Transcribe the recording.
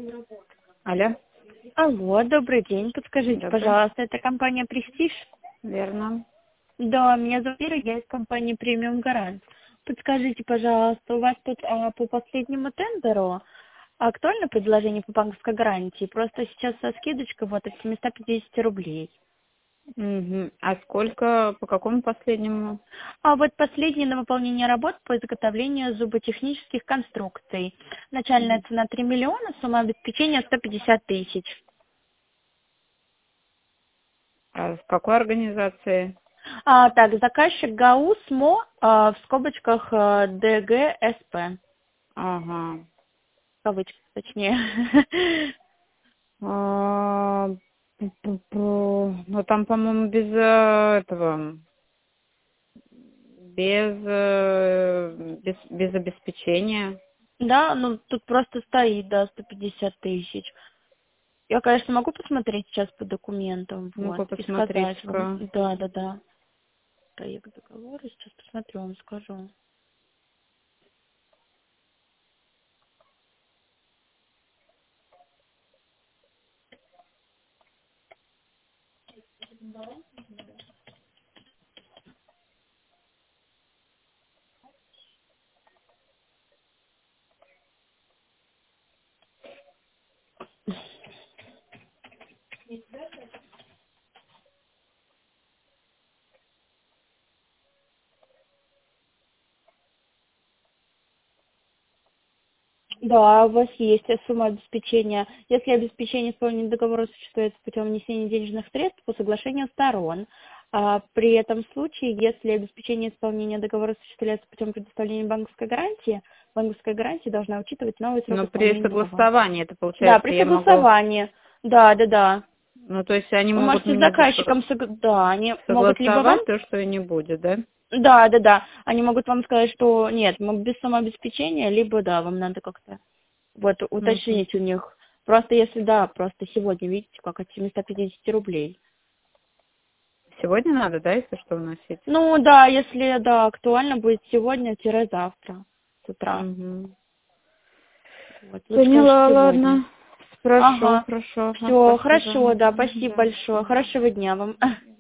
Алло, Алло, добрый день. Подскажите, добрый. пожалуйста, это компания «Престиж»? Верно. Да, меня зовут Ира, я из компании «Премиум Гарант». Подскажите, пожалуйста, у вас тут по последнему тендеру актуально предложение по банковской гарантии? Просто сейчас со скидочкой вот от 750 рублей. Мгм. А сколько, по какому последнему? А вот последнее на выполнение работ по изготовлению зуботехнических конструкций. Начальная Мгм. цена 3 миллиона, сумма обеспечения 150 тысяч. А с какой организации? Так, заказчик ГАУ СМО в скобочках ДГСП. Ага. В кавычках, точнее. А, Ну там, по-моему, этого, без обеспечения. Да, ну тут просто стоит, да, 150 тысяч. Я, конечно, могу посмотреть сейчас по документам, вот, Ну-ка, и сказать вам. посмотрите-ка. Да, да, да. Проект договора, сейчас посмотрю, вам скажу. Да, у вас есть сумма обеспечения. Если обеспечение исполнения договора осуществляется путем внесения денежных средств по соглашению сторон, при этом случае, если обеспечение исполнения договора осуществляется путем предоставления банковская гарантия должна учитывать новый срок Но при исполнения договора. согласовании это Да, получается, при я могу... согласовании. Да, да, да. Ну, то есть они Вы могут можете с мне заказчиком, да, они могут либо вам, согласовать то, что и не будет, да? да, да, да, они могут вам сказать, что нет, мы без самообеспечения, либо да, вам надо как-то вот Мгм. уточнить у них. Просто если да, просто сегодня, видите, как от 750 рублей. Сегодня надо, да, если что, вносить? Ну да, если да, актуально будет сегодня-завтра с утра. Угу. Вот, лучше, конечно, Поняла, сегодня. ладно. Спрошу, Ага. хорошо. Все, Спасибо. хорошо, да, Мгм, спасибо да, до большое. свидания. Хорошего дня вам.